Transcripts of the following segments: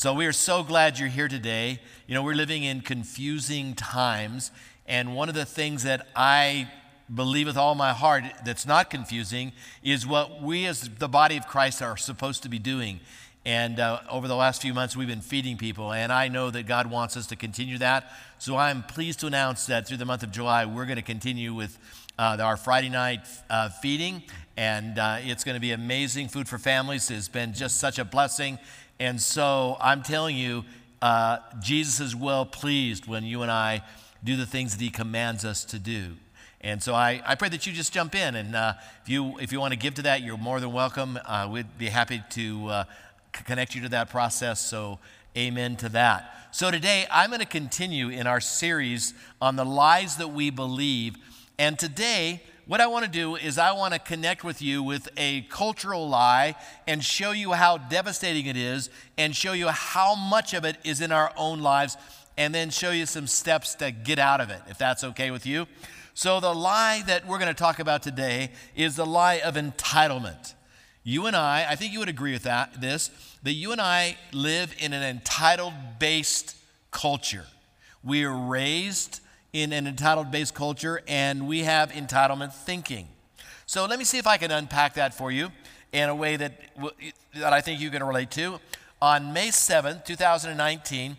So we are so glad you're here today. You know, we're living in confusing times, and one of the things that I believe with all my heart that's not confusing is what we as the body of Christ are supposed to be doing. And over the last few months, we've been feeding people, and I know that God wants us to continue that. So I'm pleased to announce that through the month of July, we're going to continue with our Friday night feeding, and it's going to be amazing food for families. It's been just such a blessing. And so I'm telling you, Jesus is well pleased when you and I do the things that he commands us to do. And so I pray that you just jump in, and if you want to give to that, you're more than welcome. We'd be happy to connect you to that process, so amen to that. So today, I'm going to continue in our series on the lies that we believe. And today, what I want to do is I want to connect with you with a cultural lie and show you how devastating it is and show you how much of it is in our own lives, and then show you some steps to get out of it, if that's okay with you. So the lie that we're going to talk about today is the lie of entitlement. You and I think you would agree with that you and I live in an entitled-based culture. We are raised in an entitled-based culture, and we have entitlement thinking. So let me see if I can unpack that for you in a way that I think you can relate to. On May 7th, 2019,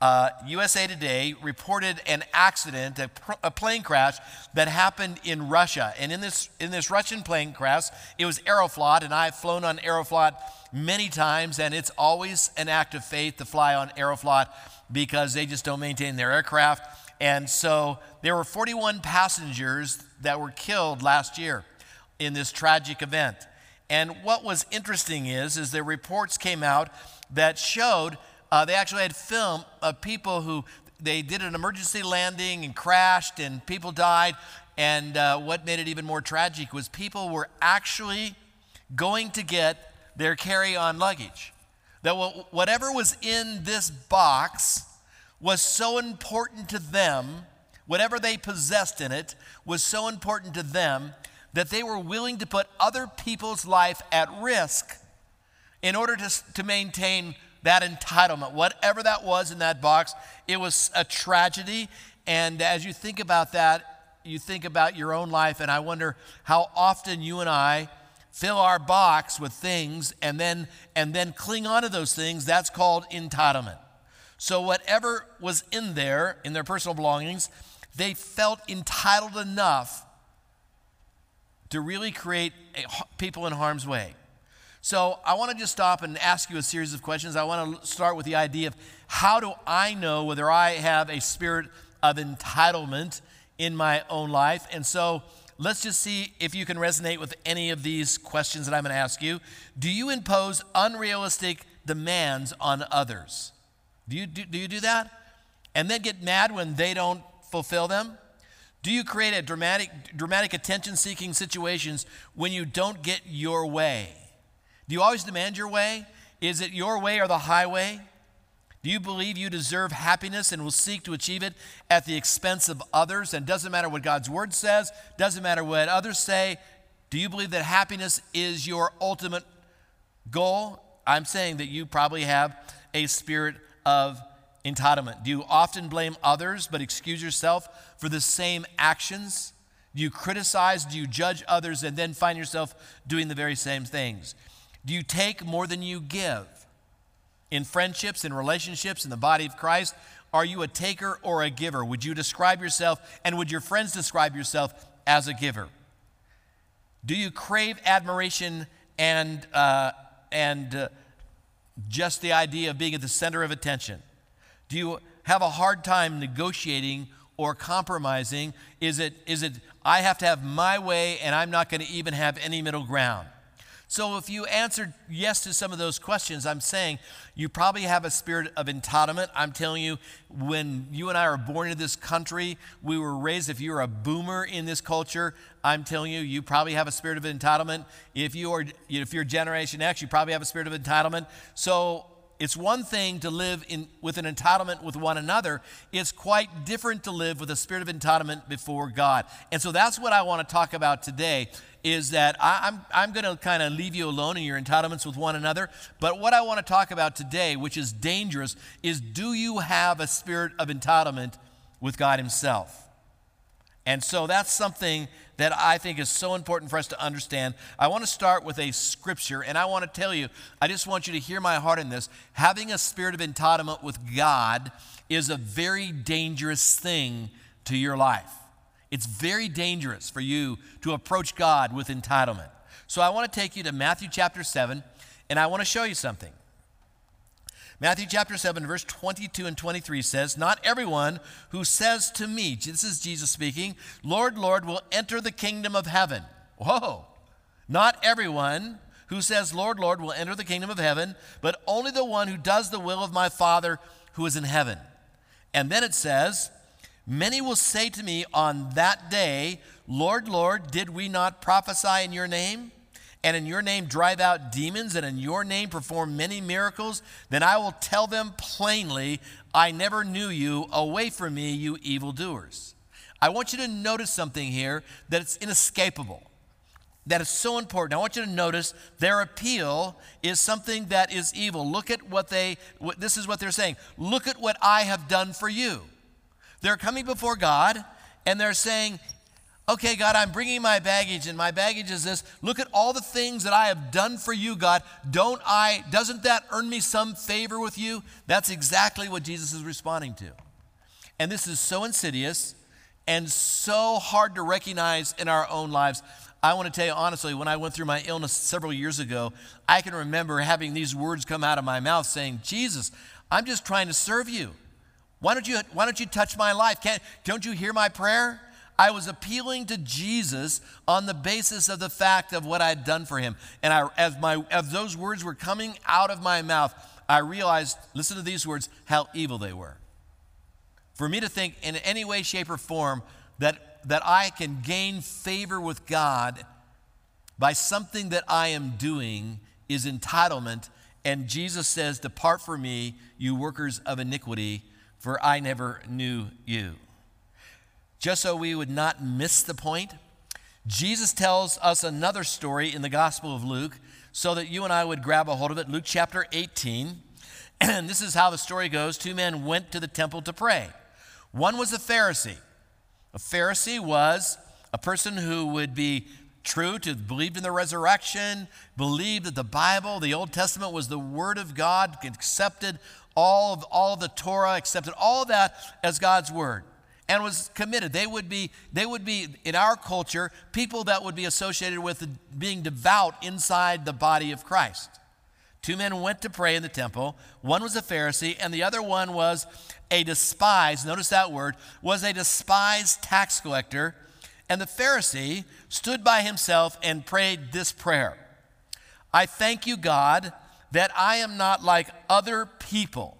USA Today reported an accident, a plane crash that happened in Russia. And in this Russian plane crash, it was Aeroflot, and I've flown on Aeroflot many times, and it's always an act of faith to fly on Aeroflot because they just don't maintain their aircraft. And so there were 41 passengers that were killed last year in this tragic event. And what was interesting is the reports came out that showed they actually had film of people who they did an emergency landing and crashed and people died. And what made it even more tragic was people were actually going to get their carry-on luggage. That whatever was in this box was so important to them, whatever they possessed in it was so important to them that they were willing to put other people's life at risk in order to maintain that entitlement. Whatever that was in that box, it was a tragedy. And as you think about that, you think about your own life, and I wonder how often you and I fill our box with things and then cling on to those things. That's called entitlement. So whatever was in their personal belongings, they felt entitled enough to really create people in harm's way. So I want to just stop and ask you a series of questions. I want to start with the idea of how do I know whether I have a spirit of entitlement in my own life? And so let's just see if you can resonate with any of these questions that I'm going to ask you. Do you impose unrealistic demands on others? Do you do that? And then get mad when they don't fulfill them? Do you create a dramatic attention-seeking situations when you don't get your way? Do you always demand your way? Is it your way or the highway? Do you believe you deserve happiness and will seek to achieve it at the expense of others? And doesn't matter what God's word says, doesn't matter what others say. Do you believe that happiness is your ultimate goal? I'm saying that you probably have a spirit of entitlement. Do you often blame others but excuse yourself for the same actions? Do you criticize? Do you judge others and then find yourself doing the very same things? Do you take more than you give? In friendships, in relationships, in the body of Christ, are you a taker or a giver? Would you describe yourself, and would your friends describe yourself as a giver? Do you crave admiration and just the idea of being at the center of attention? Do you have a hard time negotiating or compromising? Is it I have to have my way and I'm not going to even have any middle ground? So if you answered yes to some of those questions, I'm saying you probably have a spirit of entitlement. I'm telling you, when you and I were born into this country, we were raised, if you're a boomer in this culture, I'm telling you, you probably have a spirit of entitlement. If you're Generation X, you probably have a spirit of entitlement. So It's one thing to live with an entitlement with one another. It's quite different to live with a spirit of entitlement before God. And so that's what I want to talk about today, is that I'm going to kind of leave you alone in your entitlements with one another. But what I want to talk about today, which is dangerous, is do you have a spirit of entitlement with God himself? And so that's something that I think is so important for us to understand. I want to start with a scripture, and I want to tell you, I just want you to hear my heart in this. Having a spirit of entitlement with God is a very dangerous thing to your life. It's very dangerous for you to approach God with entitlement. So I want to take you to Matthew chapter 7, and I want to show you something. Matthew chapter 7, verse 22 and 23 says, "Not everyone who says to me," this is Jesus speaking, "Lord, Lord, will enter the kingdom of heaven." Whoa. "Not everyone who says, Lord, Lord, will enter the kingdom of heaven, but only the one who does the will of my Father who is in heaven." And then it says, "Many will say to me on that day, Lord, Lord, did we not prophesy in your name? And in your name drive out demons, and in your name perform many miracles? Then I will tell them plainly, I never knew you. Away from me, you evildoers." I want you to notice something here that it's inescapable, that is so important. I want you to notice their appeal is something that is evil. Look at this is what they're saying. Look at what I have done for you. They're coming before God, and they're saying, okay, God, I'm bringing my baggage, and my baggage is this. Look at all the things that I have done for you, God. Doesn't that earn me some favor with you? That's exactly what Jesus is responding to. And this is so insidious and so hard to recognize in our own lives. I want to tell you honestly, when I went through my illness several years ago, I can remember having these words come out of my mouth saying, Jesus, I'm just trying to serve you. Why don't you touch my life? Don't you hear my prayer? I was appealing to Jesus on the basis of the fact of what I had done for him. And as those words were coming out of my mouth, I realized, listen to these words, how evil they were. For me to think in any way, shape, or form that I can gain favor with God by something that I am doing is entitlement. And Jesus says, "Depart from me, you workers of iniquity, for I never knew you." Just so we would not miss the point, Jesus tells us another story in the Gospel of Luke so that you and I would grab a hold of it. Luke chapter 18, and this is how the story goes. Two men went to the temple to pray. One was a Pharisee. A Pharisee was a person who would be true to believed in the resurrection, believed that the Bible, the Old Testament, was the Word of God, accepted all of the Torah, accepted all of that as God's Word, and was committed. They would be in our culture people that would be associated with being devout inside the body of Christ. Two men went to pray in the temple. One was a Pharisee, and the other one was a despised, notice that word, was a despised tax collector. And the Pharisee stood by himself and prayed this prayer: "I thank you, God, that I am not like other people,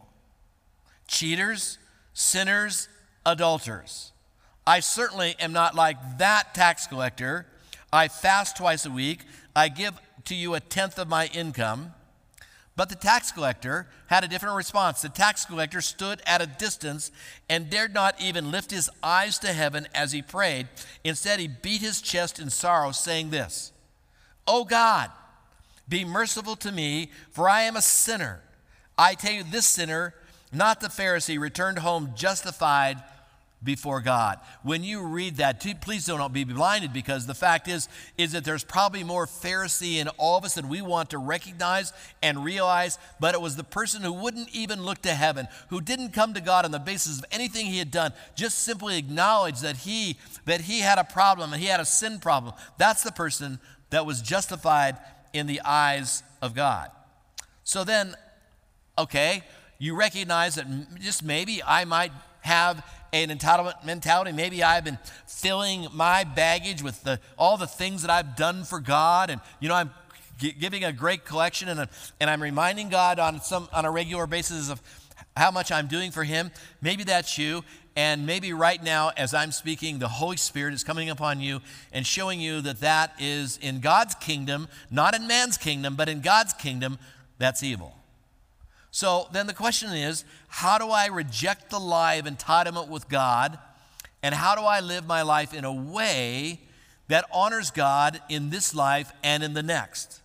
cheaters, sinners, adulterers. I certainly am not like that tax collector. I fast twice a week. I give to you a tenth of my income." But the tax collector had a different response. The tax collector stood at a distance and dared not even lift his eyes to heaven as he prayed. Instead, he beat his chest in sorrow, saying this: "O God, be merciful to me, for I am a sinner." I tell you, this sinner, not the Pharisee, returned home justified before God. When you read that, please don't be blinded, because the fact is that there's probably more Pharisee in all of us than we want to recognize and realize. But it was the person who wouldn't even look to heaven, who didn't come to God on the basis of anything he had done, just simply acknowledged that he had a problem and he had a sin problem. That's the person that was justified in the eyes of God. So then, okay, you recognize that just maybe I might have an entitlement mentality. Maybe I've been filling my baggage with all the things that I've done for God, and I'm giving a great collection, and I'm reminding God on a regular basis of how much I'm doing for him. Maybe that's you, and maybe right now as I'm speaking, the Holy Spirit is coming upon you and showing you that is in God's kingdom, not in man's kingdom, but in God's kingdom, that's evil. So then the question is, how do I reject the lie of entitlement with God? And how do I live my life in a way that honors God in this life and in the next?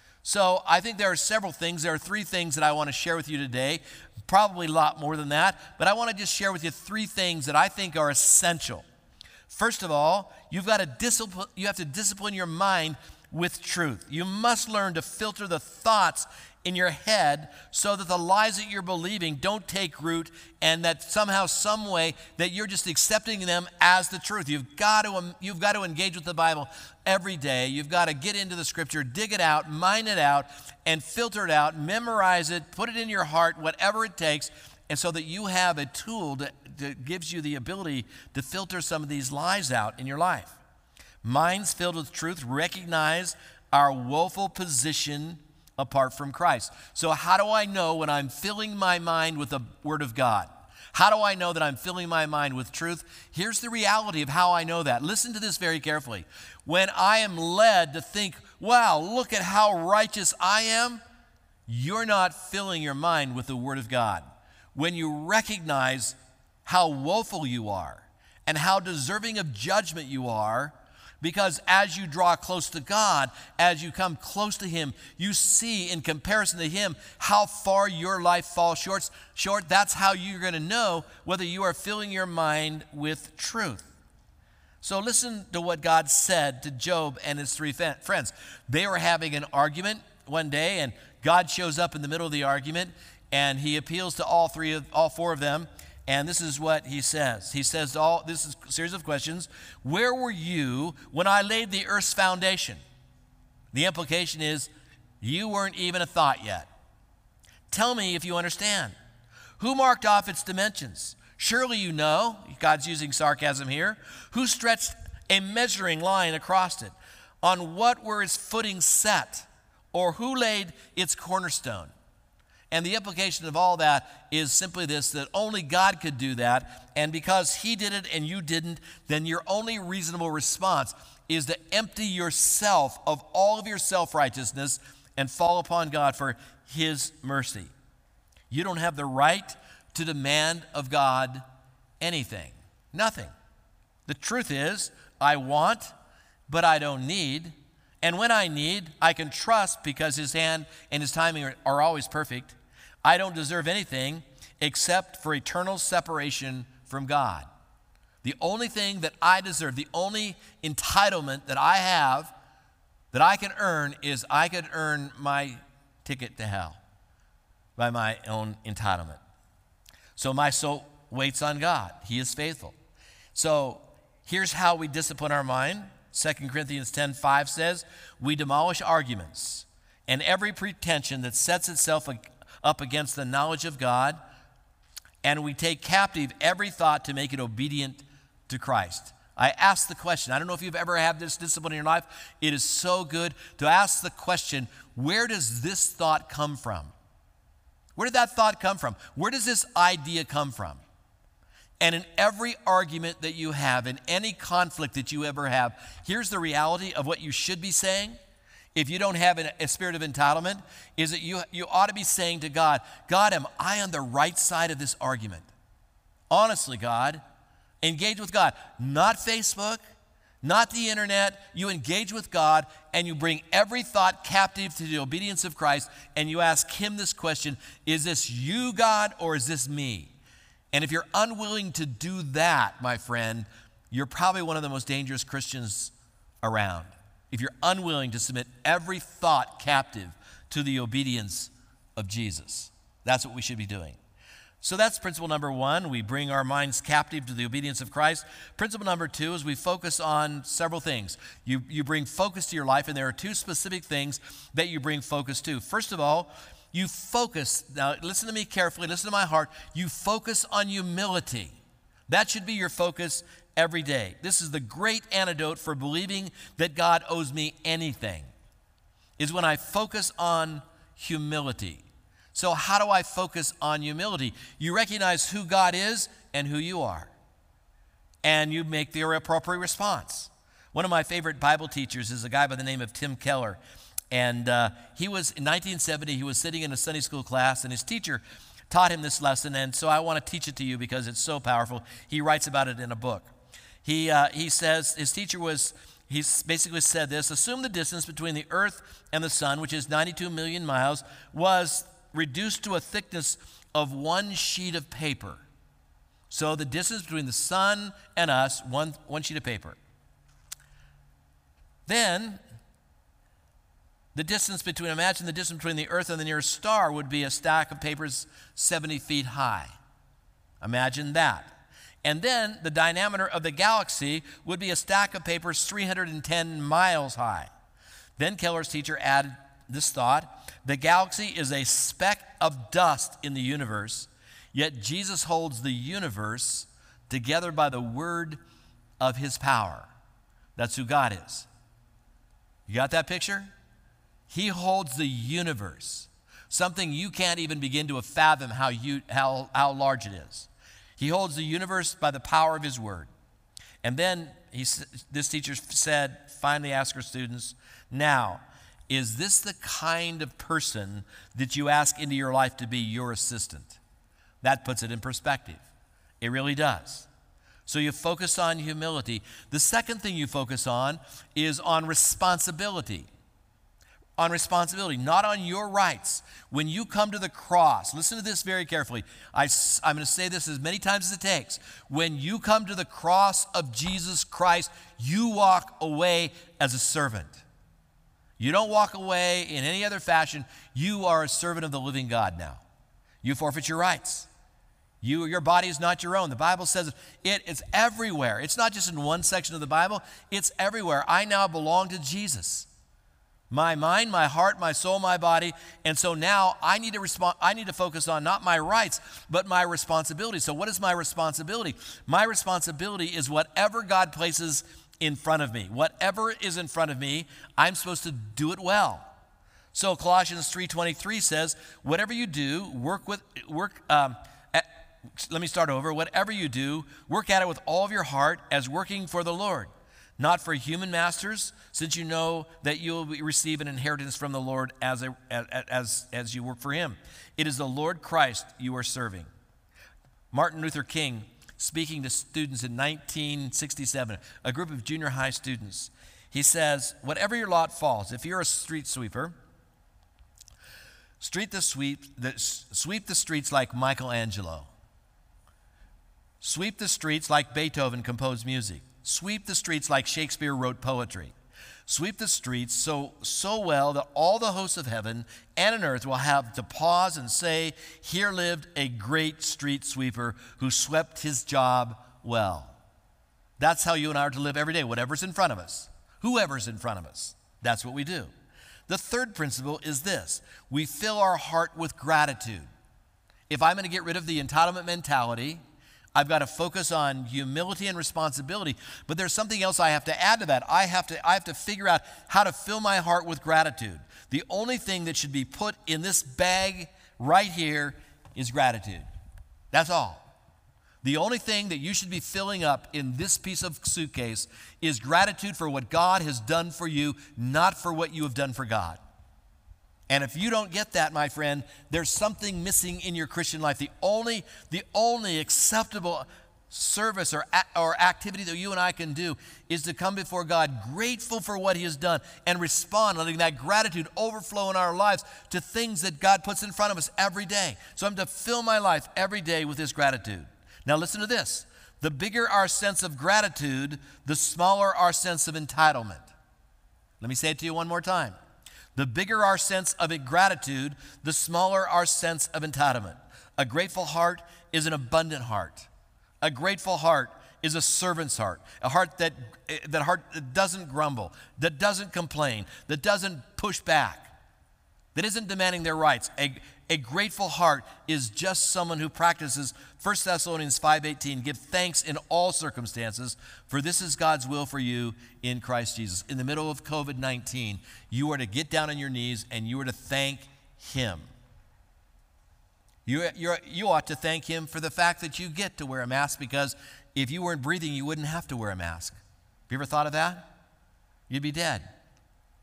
So I think there are several things. There are three things that I want to share with you today. Probably a lot more than that. But I want to just share with you three things that I think are essential. First of all, you have to discipline your mind with truth. You must learn to filter the thoughts in your head so that the lies that you're believing don't take root, and that somehow, some way, that you're just accepting them as the truth. You've got to engage with the Bible every day. You've got to get into the Scripture, dig it out, mine it out, and filter it out, memorize it, put it in your heart, whatever it takes, and so that you have a tool that gives you the ability to filter some of these lies out in your life. Minds filled with truth recognize our woeful position apart from Christ. So how do I know when I'm filling my mind with the Word of God? How do I know that I'm filling my mind with truth? Here's the reality of how I know that. Listen to this very carefully. When I am led to think, wow, look at how righteous I am, you're not filling your mind with the Word of God. When you recognize how woeful you are and how deserving of judgment you are, because as you draw close to God, as you come close to Him, you see in comparison to Him how far your life falls short. That's how you're going to know whether you are filling your mind with truth. So listen to what God said to Job and his three friends. They were having an argument one day, and God shows up in the middle of the argument, and He appeals to all four of them. And this is what He says. He says, this is a series of questions. Where were you when I laid the earth's foundation? The implication is, you weren't even a thought yet. Tell me if you understand. Who marked off its dimensions? Surely you know. God's using sarcasm here. Who stretched a measuring line across it? On what were its footings set? Or who laid its cornerstone? And the implication of all that is simply this, that only God could do that. And because He did it and you didn't, then your only reasonable response is to empty yourself of all of your self-righteousness and fall upon God for His mercy. You don't have the right to demand of God anything. Nothing. The truth is, I want, but I don't need. And when I need, I can trust because His hand and His timing are always perfect. I don't deserve anything except for eternal separation from God. The only thing that I deserve, the only entitlement that I have that I can earn is I could earn my ticket to hell by my own entitlement. So my soul waits on God. He is faithful. So here's how we discipline our mind. 2 Corinthians 10:5 says, we demolish arguments and every pretension that sets itself up against the knowledge of God, and we take captive every thought to make it obedient to Christ. I ask the question, I don't know if you've ever had this discipline in your life. It is so good to ask the question, where does this thought come from? Where did that thought come from? Where does this idea come from? And in every argument that you have, in any conflict that you ever have, here's the reality of what you should be saying. If you don't have a spirit of entitlement, is that you ought to be saying to God, God, am I on the right side of this argument? Honestly, God, engage with God. Not Facebook, not the internet. You engage with God and you bring every thought captive to the obedience of Christ, and you ask Him this question, is this you, God, or is this me? And if you're unwilling to do that, my friend, you're probably one of the most dangerous Christians around. If you're unwilling to submit every thought captive to the obedience of Jesus. That's what we should be doing. So that's principle number one. We bring our minds captive to the obedience of Christ. Principle number two is we focus on several things. You bring focus to your life, and there are two specific things that you bring focus to. First of all, you focus. Now, listen to me carefully. Listen to my heart. You focus on humility. That should be your focus every day. This is the great antidote for believing that God owes me anything, is when I focus on humility. So how do I focus on humility? You recognize who God is and who you are, and you make the appropriate response. One of my favorite Bible teachers is a guy by the name of Tim Keller, And he was, in 1970, he was sitting in a Sunday school class, and his teacher taught him this lesson, and so I want to teach it to you because it's so powerful. He writes about it in a book. He says, his teacher he basically said this: assume the distance between the earth and the sun, which is 92 million miles, was reduced to a thickness of one sheet of paper. So the distance between the sun and us, one sheet of paper. Then, imagine the distance between the earth and the nearest star would be a stack of papers 70 feet high. Imagine that. And then the diameter of the galaxy would be a stack of papers 310 miles high. Then Keller's teacher added this thought: the galaxy is a speck of dust in the universe, yet Jesus holds the universe together by the word of his power. That's who God is. You got that picture? He holds the universe, something you can't even begin to fathom how large it is. He holds the universe by the power of his word. And then this teacher finally asked her students, now, is this the kind of person that you ask into your life to be your assistant? That puts it in perspective. It really does. So you focus on humility. The second thing you focus on is on responsibility. On responsibility, not on your rights. When you come to the cross, listen to this very carefully. I'm going to say this as many times as it takes. When you come to the cross of Jesus Christ, you walk away as a servant. You don't walk away in any other fashion. You are a servant of the living God now. You forfeit your rights. Your body is not your own. The Bible says it's everywhere. It's not just in one section of the Bible. It's everywhere. I now belong to Jesus. My mind, my heart, my soul, my body. And so now I need to focus on not my rights, but my responsibility. So what is my responsibility? My responsibility is whatever God places in front of me. Whatever is in front of me, I'm supposed to do it well. So Colossians 3:23 says, whatever you do, let me start over. Whatever you do, work at it with all of your heart as working for the Lord, not for human masters, since you know that you will receive an inheritance from the Lord as you work for him. It is the Lord Christ you are serving. Martin Luther King, speaking to students in 1967, a group of junior high students, he says, whatever your lot falls, if you're a street sweeper, sweep the streets like Michelangelo. Sweep the streets like Beethoven composed music. Sweep the streets like Shakespeare wrote poetry. Sweep the streets so well that all the hosts of heaven and on earth will have to pause and say, here lived a great street sweeper who swept his job well. That's how you and I are to live every day, whatever's in front of us, whoever's in front of us. That's what we do. The third principle is this: we fill our heart with gratitude. If I'm going to get rid of the entitlement mentality, I've got to focus on humility and responsibility, but there's something else I have to add to that. I have to figure out how to fill my heart with gratitude. The only thing that should be put in this bag right here is gratitude. That's all. The only thing that you should be filling up in this piece of suitcase is gratitude for what God has done for you, not for what you have done for God. And if you don't get that, my friend, there's something missing in your Christian life. The only acceptable service or activity that you and I can do is to come before God grateful for what he has done and respond, letting that gratitude overflow in our lives to things that God puts in front of us every day. So I'm to fill my life every day with his gratitude. Now listen to this. The bigger our sense of gratitude, the smaller our sense of entitlement. Let me say it to you one more time. The bigger our sense of gratitude, the smaller our sense of entitlement. A grateful heart is an abundant heart. A grateful heart is a servant's heart. A heart that doesn't grumble, that doesn't complain, that doesn't push back, that isn't demanding their rights. A grateful heart is just someone who practices 1 Thessalonians 5:18, give thanks in all circumstances, for this is God's will for you in Christ Jesus. In the middle of COVID-19, you are to get down on your knees and you are to thank him. You ought to thank him for the fact that you get to wear a mask, because if you weren't breathing, you wouldn't have to wear a mask. Have you ever thought of that? You'd be dead.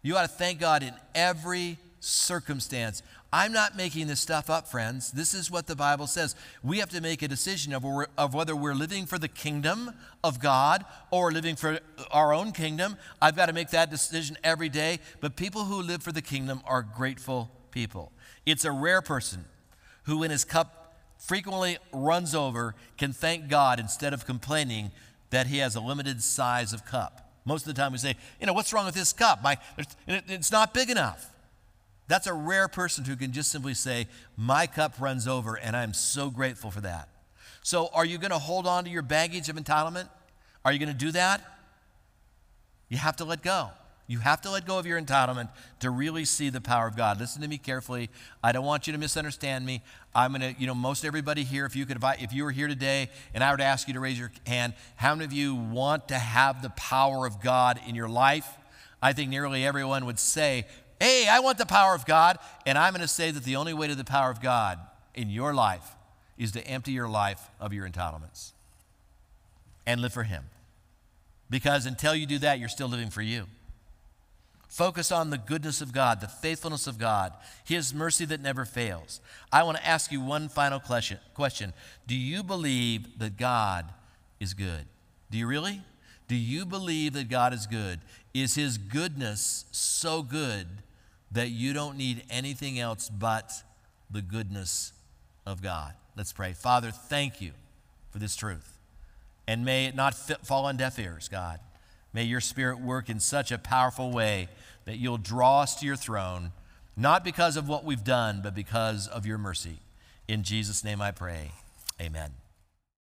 You ought to thank God in every circumstance. I'm not making this stuff up, friends. This is what the Bible says. We have to make a decision of whether we're living for the kingdom of God or living for our own kingdom. I've got to make that decision every day. But people who live for the kingdom are grateful people. It's a rare person who, when his cup frequently runs over, can thank God instead of complaining that he has a limited size of cup. Most of the time we say, what's wrong with this cup? It's not big enough. That's a rare person who can just simply say, my cup runs over, and I'm so grateful for that. So are you going to hold on to your baggage of entitlement? Are you going to do that? You have to let go. You have to let go of your entitlement to really see the power of God. Listen to me carefully. I don't want you to misunderstand me. I'm going to, most everybody here, if you were here today and I were to ask you to raise your hand, how many of you want to have the power of God in your life? I think nearly everyone would say, hey, I want the power of God. And I'm going to say that the only way to the power of God in your life is to empty your life of your entitlements and live for Him. Because until you do that, you're still living for you. Focus on the goodness of God, the faithfulness of God, His mercy that never fails. I want to ask you one final question. Do you believe that God is good? Do you really? Do you believe that God is good? Is His goodness so good that you don't need anything else but the goodness of God? Let's pray. Father, thank you for this truth. And may it not fall on deaf ears, God. May your Spirit work in such a powerful way that you'll draw us to your throne, not because of what we've done, but because of your mercy. In Jesus' name I pray, amen.